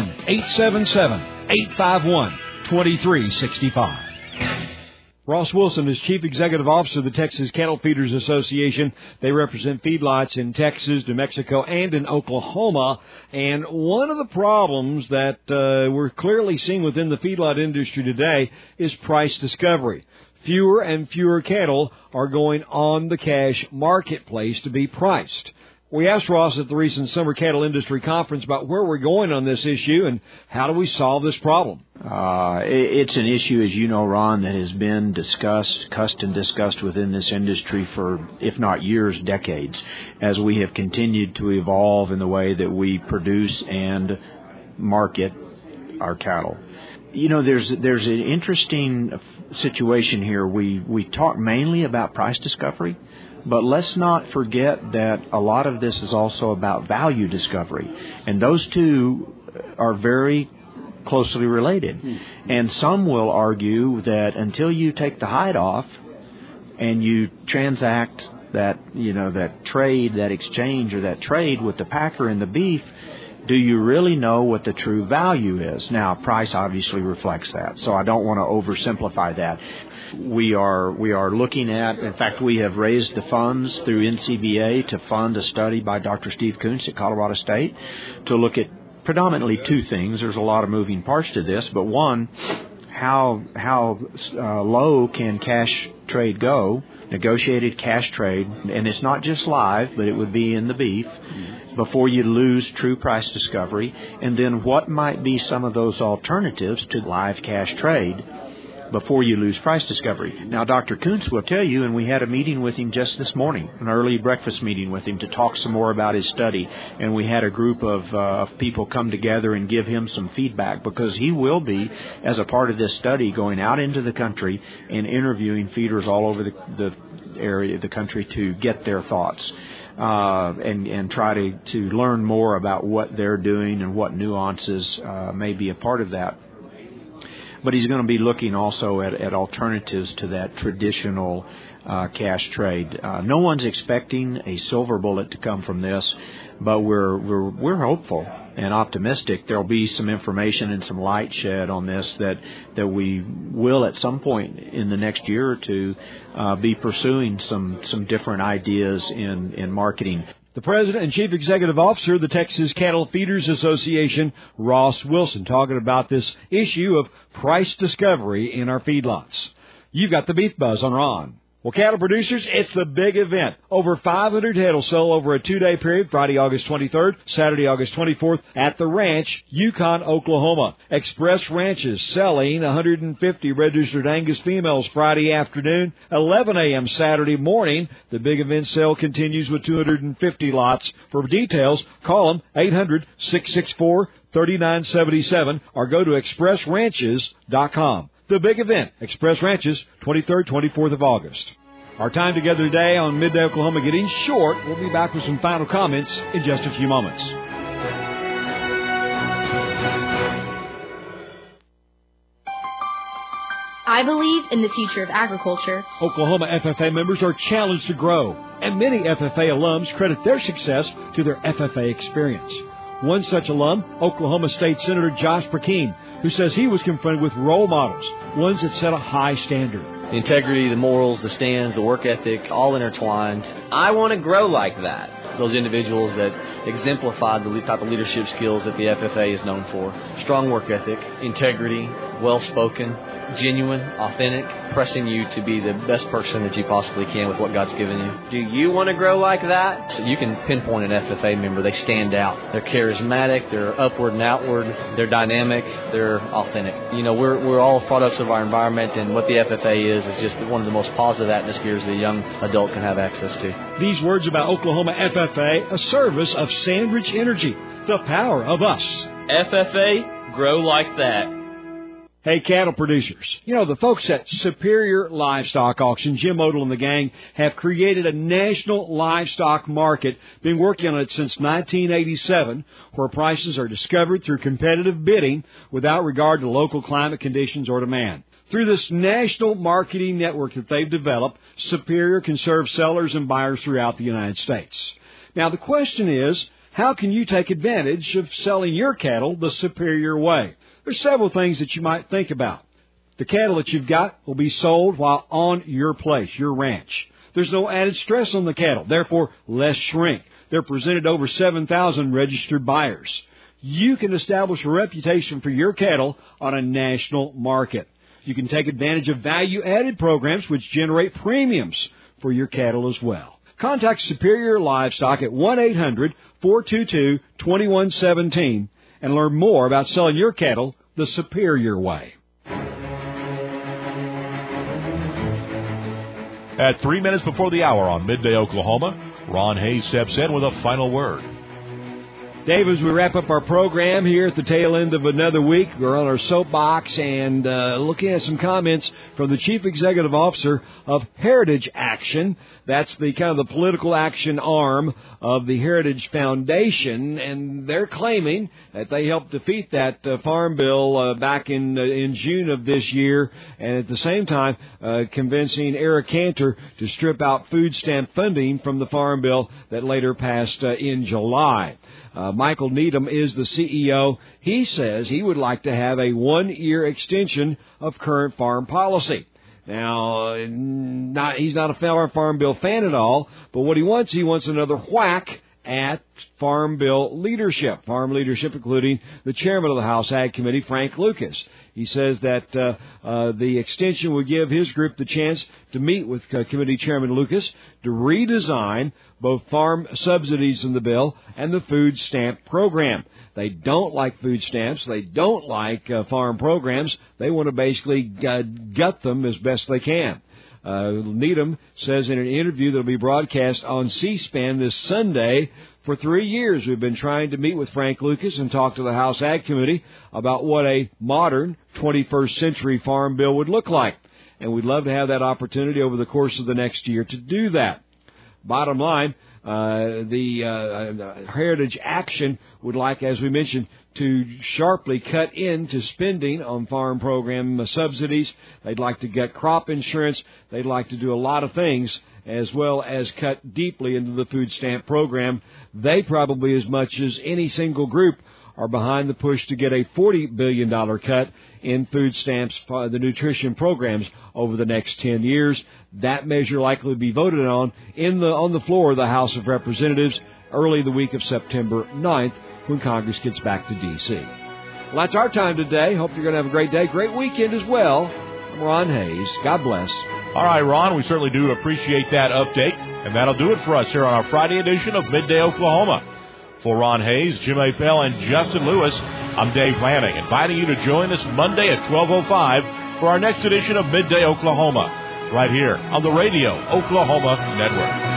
1-877-851-2365. Ross Wilson is Chief Executive Officer of the Texas Cattle Feeders Association. They represent feedlots in Texas, New Mexico, and in Oklahoma. And one of the problems that we're clearly seeing within the feedlot industry today is price discovery. Fewer and fewer cattle are going on the cash marketplace to be priced. We asked Ross at the recent Summer Cattle Industry Conference about where we're going on this issue and how do we solve this problem. It's an issue, as you know, Ron, that has been discussed within this industry for, if not years, decades, as we have continued to evolve in the way that we produce and market our cattle. You know, there's an interesting situation here. We talk mainly about price discovery, but let's not forget that a lot of this is also about value discovery, and those two are very closely related. And some will argue that until you take the hide off and you transact that, you know, that trade, that exchange or that trade with the packer and the beef, do you really know what the true value is? Now, price obviously reflects that, so I don't want to oversimplify that. We are looking at, in fact, we have raised the funds through NCBA to fund a study by Dr. Steve Kuntz at Colorado State to look at predominantly two things. There's a lot of moving parts to this, but one, how low can cash trade go, negotiated cash trade, and it's not just live, but it would be in the beef, before you lose true price discovery, and then what might be some of those alternatives to live cash trade before you lose price discovery. Now, Dr. Kuntz will tell you, and we had a meeting with him just this morning, an early breakfast meeting with him to talk some more about his study, and we had a group of people come together and give him some feedback, because he will be, as a part of this study, going out into the country and interviewing feeders all over the area of the country to get their thoughts. And try to learn more about what they're doing and what nuances may be a part of that. But he's going to be looking also at alternatives to that traditional cash trade. No one's expecting a silver bullet to come from this, but we're hopeful and optimistic. There'll be some information and some light shed on this that we will at some point in the next year or two be pursuing some different ideas in marketing. The President and Chief Executive Officer of the Texas Cattle Feeders Association, Ross Wilson, talking about this issue of price discovery in our feedlots. You've got the Beef Buzz on Ron. Well, cattle producers, it's the big event. Over 500 head will sell over a 2-day period, Friday, August 23rd, Saturday, August 24th, at the ranch, Yukon, Oklahoma. Express Ranches selling 150 registered Angus females Friday afternoon, 11 a.m. Saturday morning. The big event sale continues with 250 lots. For details, call them 800-664-3977 or go to expressranches.com. The big event, Express Ranches, 23rd, 24th of August. Our time together today on Midday Oklahoma getting short. We'll be back with some final comments in just a few moments. I believe in the future of agriculture. Oklahoma FFA members are challenged to grow, and many FFA alums credit their success to their FFA experience. One such alum, Oklahoma State Senator Josh Prakeen, who says he was confronted with role models, ones that set a high standard. The integrity, the morals, the stands, the work ethic, all intertwined. I want to grow like that. Those individuals that exemplified the type of leadership skills that the FFA is known for. Strong work ethic, integrity, well-spoken, genuine, authentic, pressing you to be the best person that you possibly can with what God's given you. Do you want to grow like that? So you can pinpoint an FFA member. They stand out. They're charismatic. They're upward and outward. They're dynamic. They're authentic. You know, we're all products of our environment, and what the FFA is just one of the most positive atmospheres that a young adult can have access to. These words about Oklahoma FFA, a service of Sandridge Energy, the power of us. FFA, grow like that. Hey, cattle producers, you know, the folks at Superior Livestock Auction, Jim Odell and the gang, have created a national livestock market, been working on it since 1987, where prices are discovered through competitive bidding without regard to local climate conditions or demand. Through this national marketing network that they've developed, Superior can serve sellers and buyers throughout the United States. Now, the question is, how can you take advantage of selling your cattle the Superior way? There's several things that you might think about. The cattle that you've got will be sold while on your place, your ranch. There's no added stress on the cattle, therefore less shrink. They're presented over 7,000 registered buyers. You can establish a reputation for your cattle on a national market. You can take advantage of value-added programs which generate premiums for your cattle as well. Contact Superior Livestock at 1-800-422-2117 and learn more about selling your cattle the Superior way. At 3 minutes before the hour on Midday Oklahoma, Ron Hayes steps in with a final word. Dave, as we wrap up our program here at the tail end of another week, we're on our soapbox and looking at some comments from the Chief Executive Officer of Heritage Action. That's the kind of the political action arm of the Heritage Foundation, and they're claiming that they helped defeat that farm bill back in June of this year, and at the same time convincing Eric Cantor to strip out food stamp funding from the farm bill that later passed in July. Michael Needham is the CEO. He says he would like to have a 1-year extension of current farm policy. Now, he's not a farm bill fan at all, but what he wants another whack at farm bill leadership, including the chairman of the House Ag Committee, Frank Lucas. He says that the extension would give his group the chance to meet with Committee Chairman Lucas to redesign both farm subsidies in the bill and the food stamp program. They don't like food stamps. They don't like farm programs. They want to basically gut them as best they can. Needham says in an interview that will be broadcast on C-SPAN this Sunday, for 3 years we've been trying to meet with Frank Lucas and talk to the House Ag Committee about what a modern 21st century farm bill would look like. And we'd love to have that opportunity over the course of the next year to do that. Bottom line, the Heritage Action would like, as we mentioned, to sharply cut into spending on farm program subsidies. They'd like to get crop insurance. They'd like to do a lot of things, as well as cut deeply into the food stamp program. They probably, as much as any single group, are behind the push to get a $40 billion cut in food stamps for the nutrition programs over the next 10 years. That measure likely to be voted on on the floor of the House of Representatives early the week of September 9th when Congress gets back to D.C. Well, that's our time today. Hope you're going to have a great day, great weekend as well. I'm Ron Hayes. God bless. All right, Ron, we certainly do appreciate that update, and that'll do it for us here on our Friday edition of Midday Oklahoma. For Ron Hayes, Jim Appel, and Justin Lewis, I'm Dave Lanning, inviting you to join us Monday at 12:05 for our next edition of Midday Oklahoma, right here on the Radio Oklahoma Network.